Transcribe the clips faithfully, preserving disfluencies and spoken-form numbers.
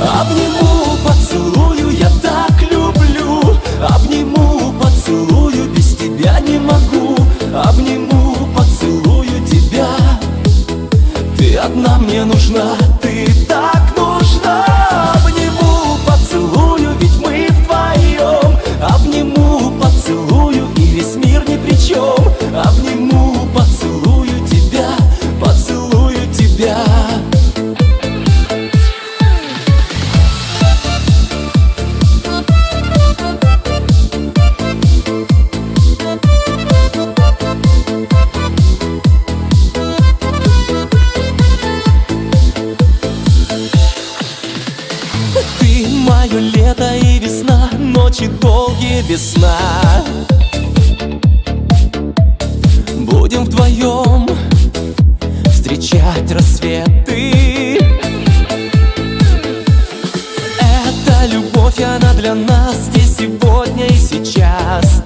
Обниму, поцелую, я так люблю. Обниму, поцелую, без тебя не могу. Обниму, поцелую тебя. Ты одна мне нужна, ты так нужна. Обниму, поцелую, ведь мы вдвоем. Обниму, поцелую, и весь мир ни при чем. Обниму, поцелую тебя, поцелую тебя. Ты мое лето и весна, ночи долгие без сна. Будем вдвоем встречать рассветы. Эта любовь, она для нас здесь сегодня и сейчас.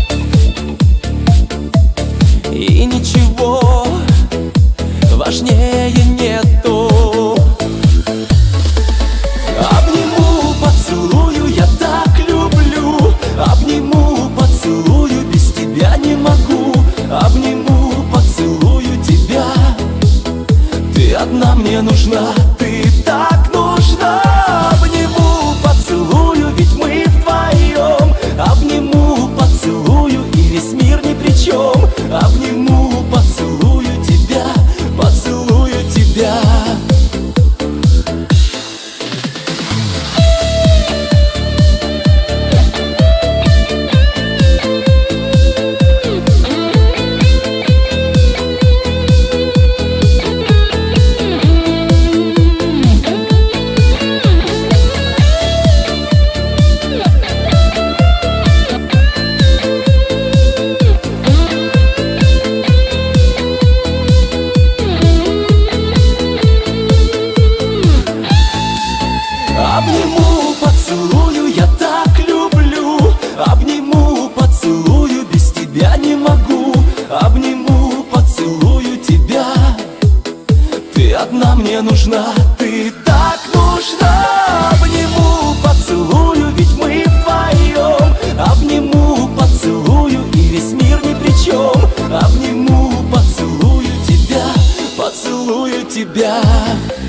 И ничего важнее нету. Обниму, поцелую, я так люблю. Обниму, поцелую, без тебя не могу. Обниму, поцелую тебя. Ты одна мне нужна, ты так нужна. Обниму, поцелую, ведь мы вдвоем. Обниму, поцелую, и весь мир ни при чем. Обниму, поцелую тебя, поцелую тебя. Обниму, поцелую, я так люблю. Обниму, поцелую, без тебя не могу. Обниму, поцелую тебя. Ты одна мне нужна, ты так нужна. Обниму, поцелую, ведь мы вдвоем. Обниму, поцелую, и весь мир ни при чем. Обниму, поцелую тебя, поцелую тебя.